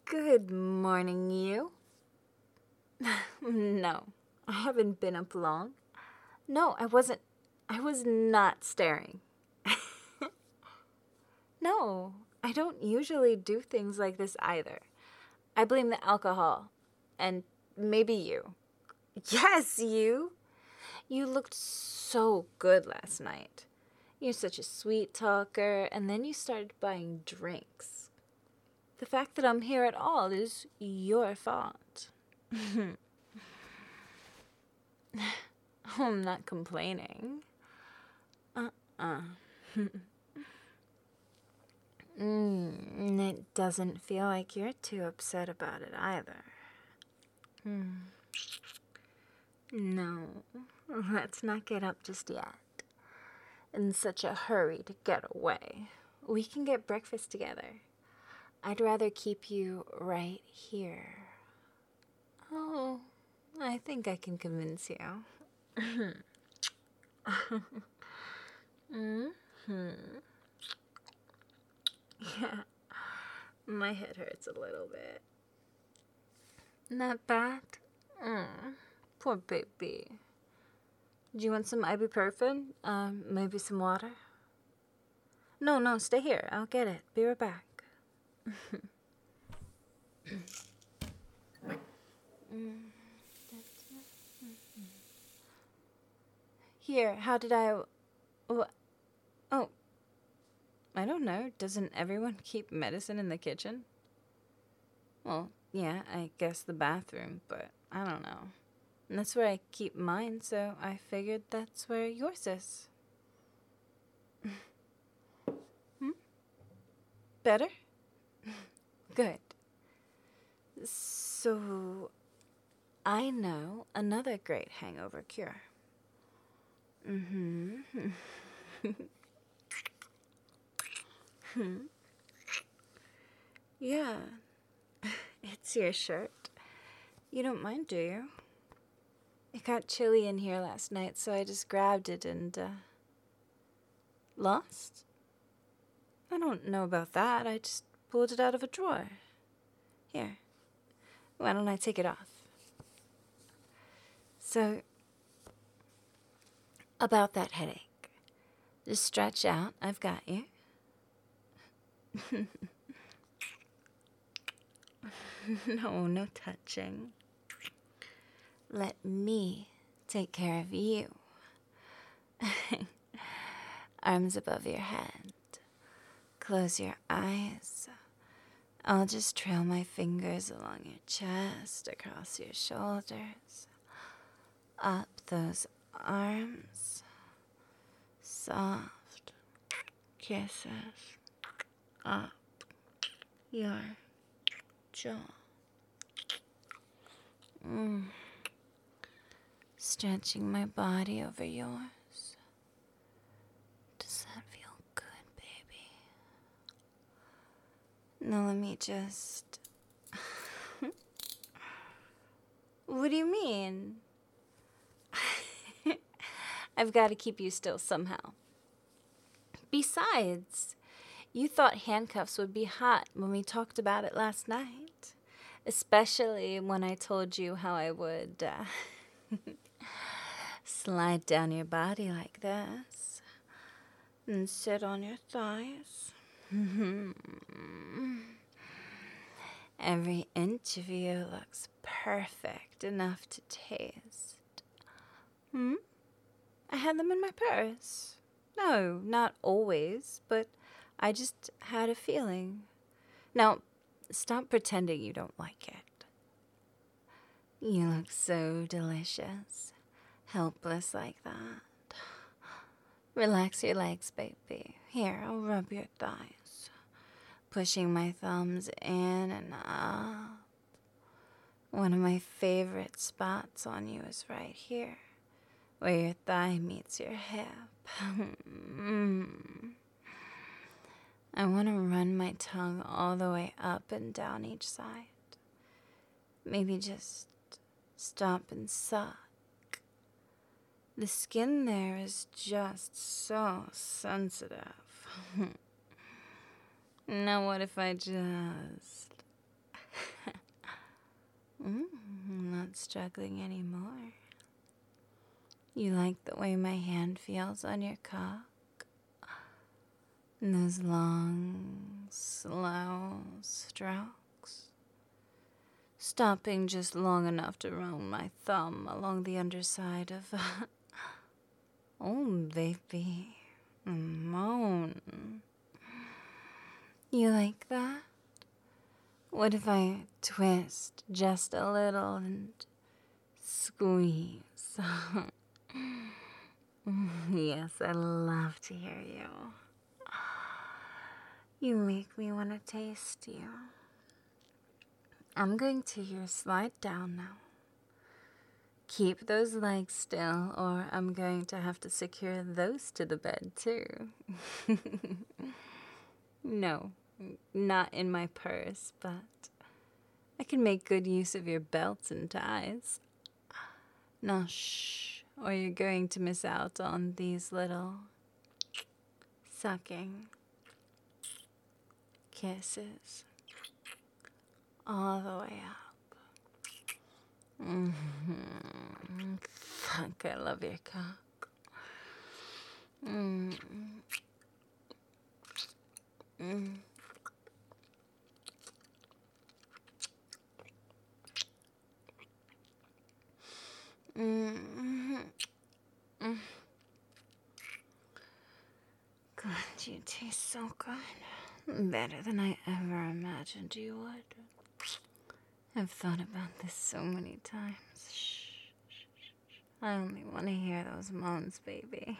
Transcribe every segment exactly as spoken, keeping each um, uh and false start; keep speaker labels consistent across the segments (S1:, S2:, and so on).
S1: Good morning, you. No, I haven't been up long. No, I wasn't. I was not staring. No, I don't usually do things like this either. I blame the alcohol. And maybe you. Yes, you. You looked so good last night. You're such a sweet talker, and then you started buying drinks. The fact that I'm here at all is your fault. I'm not complaining. Uh-uh. mm, it doesn't feel like you're too upset about it either. Hmm. No, let's not get up just yet. In such a hurry to get away. We can get breakfast together. I'd rather keep you right here. Oh, I think I can convince you. mm-hmm. Yeah, my head hurts a little bit. Not bad? Mm, poor baby. Do you want some ibuprofen? Um, maybe some water? No, no, stay here. I'll get it. Be right back. Here, how did I... Wh- oh, I don't know. Doesn't everyone keep medicine in the kitchen? Well, yeah, I guess the bathroom, but I don't know. And that's where I keep mine, so I figured that's where yours is. hmm? Better? Good. So, I know another great hangover cure. Mm-hmm. Yeah. It's your shirt. You don't mind, do you? It got chilly in here last night, so I just grabbed it and, uh... Lost? I don't know about that. I just pulled it out of a drawer. Here. Why don't I take it off? So, about that headache. Just stretch out. I've got you. No, no touching. Let me take care of you. Arms above your head. Close your eyes. I'll just trail my fingers along your chest, across your shoulders, up those arms. Soft kisses up your jaw. Mm. Stretching my body over yours. Does that feel good, baby? Now let me just... What do you mean? I've got to keep you still somehow. Besides, you thought handcuffs would be hot when we talked about it last night. Especially when I told you how I would uh, slide down your body like this and sit on your thighs. Every inch of you looks perfect enough to taste. Hmm? I had them in my purse. No, not always, but I just had a feeling. Now, stop pretending you don't like it. You look so delicious, helpless like that. Relax your legs, baby. Here, I'll rub your thighs. Pushing my thumbs in and up. One of my favorite spots on you is right here, where your thigh meets your hip. mm. I want to run my tongue all the way up and down each side. Maybe just stop and suck. The skin there is just so sensitive. Now what if I just Mm, I'm not struggling anymore. You like the way my hand feels on your cock? And those long, slow strokes? Stopping just long enough to run my thumb along the underside of... oh, baby. Moan. You like that? What if I twist just a little and squeeze? Yes, I love to hear you. You make me want to taste you. I'm going to hear slide down now. Keep those legs still, or I'm going to have to secure those to the bed, too. No, not in my purse, but I can make good use of your belts and ties. Now, shh, or you're going to miss out on these little sucking kisses all the way up. Mm-hmm. Fuck, I love your cock. Mm. Mm. Mm-hmm. Mm. God, you taste so good. Better than I ever imagined you would. I've thought about this so many times. Shh. I only want to hear those moans, baby.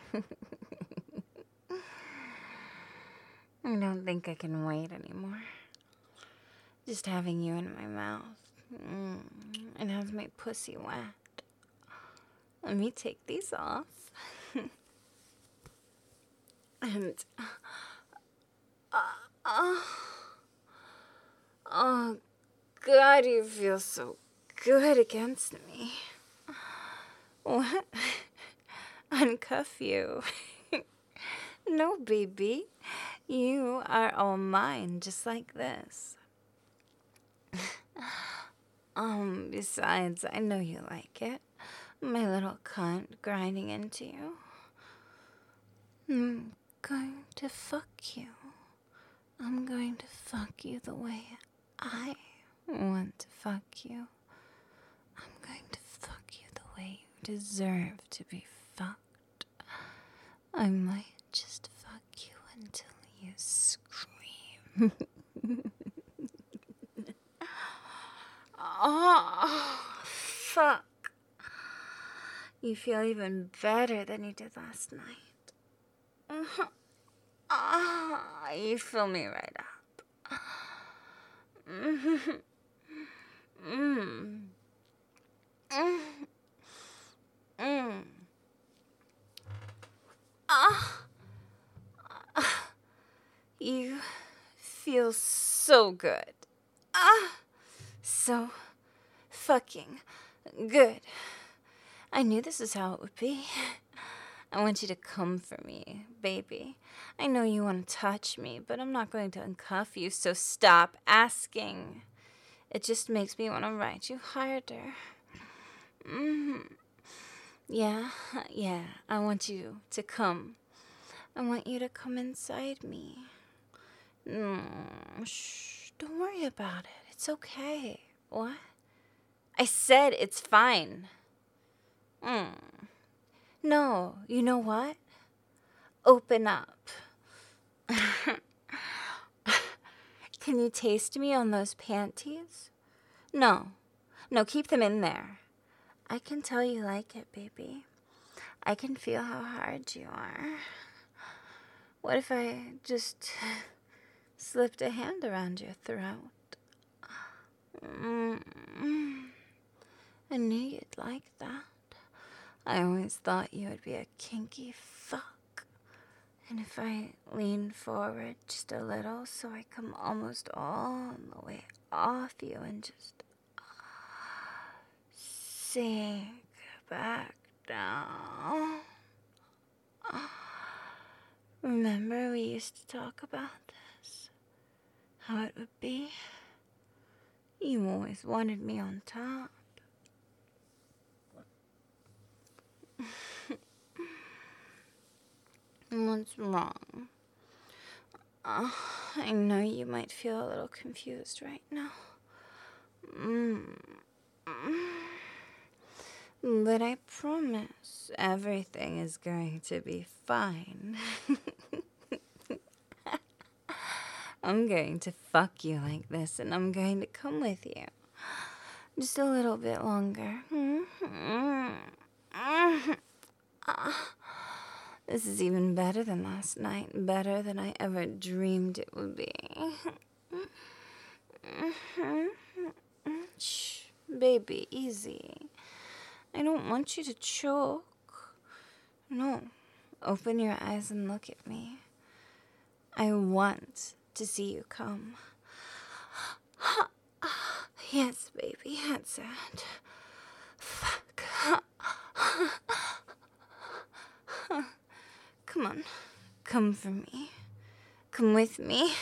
S1: I don't think I can wait anymore. Just having you in my mouth. Mm, and have my pussy wet. Let me take these off. and... Uh, uh, oh, God, you feel so good against me. What? Uncuff you. No, baby. You are all mine, just like this. um, besides, I know you like it. My little cunt grinding into you. I'm going to fuck you. I'm going to fuck you the way I want to fuck you. I'm going to fuck you the way you deserve to be fucked. I might just fuck you until you scream. Oh, fuck. You feel even better than you did last night. Uh-huh. Ah, you fill me right up. Mm-hmm. Mm. Mm. Mm. Ah. Ah. You feel so good. Ah. So fucking good. I knew this is how it would be. I want you to come for me, baby. I know you want to touch me, but I'm not going to uncuff you, so stop asking. It just makes me want to ride you harder. Mm-hmm. Yeah, yeah, I want you to come. I want you to come inside me. Mm, shh, don't worry about it. It's okay. What? I said it's fine. Mm. No, you know what? Open up. Can you taste me on those panties? No. No, keep them in there. I can tell you like it, baby. I can feel how hard you are. What if I just slipped a hand around your throat? Mm. I knew you'd like that. I always thought you would be a kinky fuck. And if I lean forward just a little so I come almost all the way off you and just sink back down. Remember we used to talk about this? How it would be? You always wanted me on top. What's wrong? Uh, I know you might feel a little confused right now. Mm. But I promise everything is going to be fine. I'm going to fuck you like this, and I'm going to come with you. Just a little bit longer. This is even better than last night. Better than I ever dreamed it would be. Shh, baby, easy. I don't want you to choke. No, open your eyes and look at me. I want to see you come. Yes, baby, that's it. Fuck. Come on, come for me. Come with me.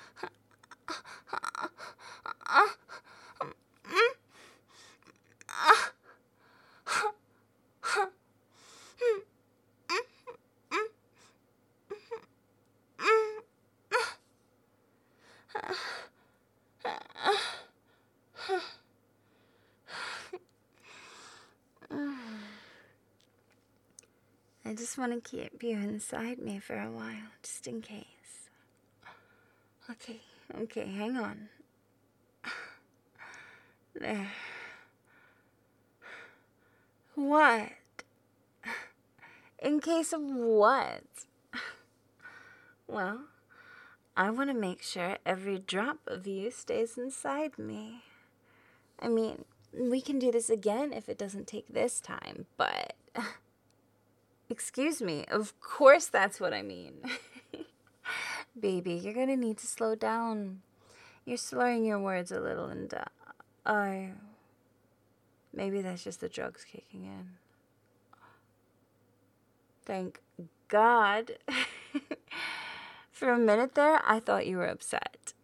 S1: I just want to keep you inside me for a while, just in case. Okay, okay, hang on. There. What? In case of what? Well, I want to make sure every drop of you stays inside me. I mean, we can do this again if it doesn't take this time, but... Excuse me, of course that's what I mean. Baby, you're gonna need to slow down. You're slurring your words a little, and uh, I... Maybe that's just the drugs kicking in. Thank God. For a minute there, I thought you were upset.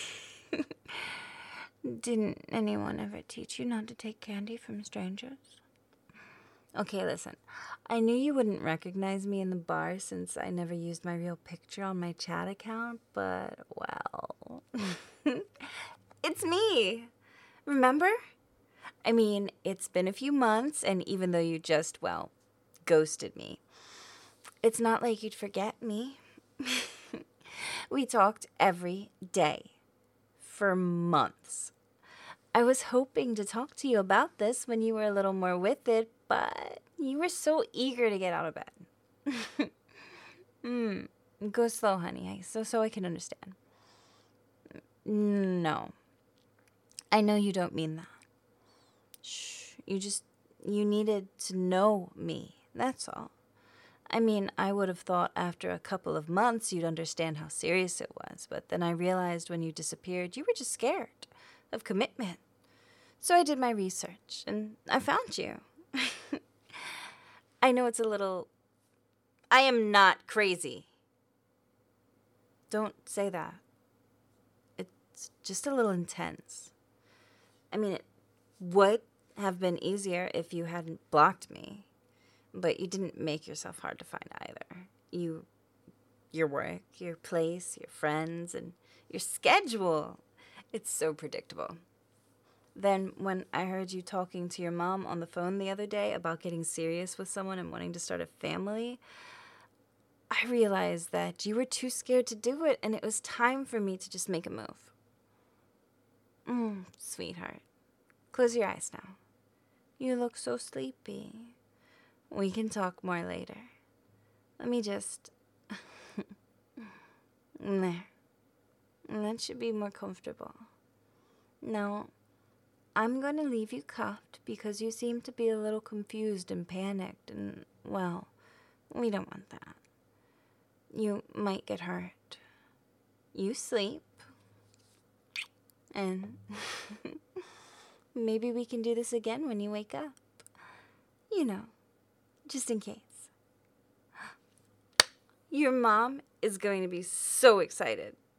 S1: Didn't anyone ever teach you not to take candy from strangers? Okay, listen. I knew you wouldn't recognize me in the bar since I never used my real picture on my chat account, but, well... It's me! Remember? I mean, it's been a few months, and even though you just, well, ghosted me, it's not like you'd forget me. We talked every day. For months. I was hoping to talk to you about this when you were a little more with it, but you were so eager to get out of bed. mm, go slow, honey, so, so I can understand. No. I know you don't mean that. Shh, you just, you needed to know me, that's all. I mean, I would have thought after a couple of months you'd understand how serious it was, but then I realized when you disappeared, you were just scared of commitment. So I did my research, and I found you. I know it's a little... I am not crazy. Don't say that. It's just a little intense. I mean, it would have been easier if you hadn't blocked me. But you didn't make yourself hard to find either. You, your work, your place, your friends, and your schedule. It's so predictable. Then when I heard you talking to your mom on the phone the other day about getting serious with someone and wanting to start a family, I realized that you were too scared to do it, and it was time for me to just make a move. Mm, sweetheart, close your eyes now. You look so sleepy. We can talk more later. Let me just... There. That should be more comfortable. Now, I'm going to leave you cuffed because you seem to be a little confused and panicked, and, well, we don't want that. You might get hurt. You sleep. And maybe we can do this again when you wake up. You know. Just in case. Your mom is going to be so excited.